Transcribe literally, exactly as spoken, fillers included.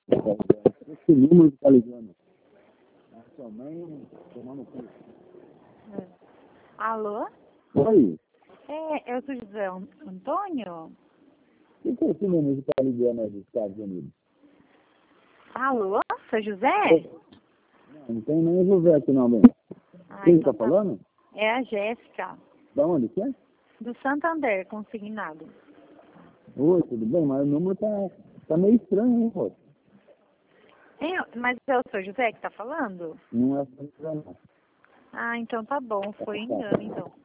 Esse número que tá ligando. A sua mãe tomando cu. É. Alô? Oi. É, eu sou José An- Antônio? O que é esse número que tá ligando aí dos Estados Unidos? Alô? Sou José? Não, não tem nem José aqui não, bem. Ah, Quem então tá tá. falando? É a Jéssica, Da onde que é? do Santander, consignado. Oi, tudo bem? Mas o número tá, tá meio estranho, hein, moço? É, mas é o seu José que tá falando? Não é estranho, não. Ah, então tá bom, foi engano então.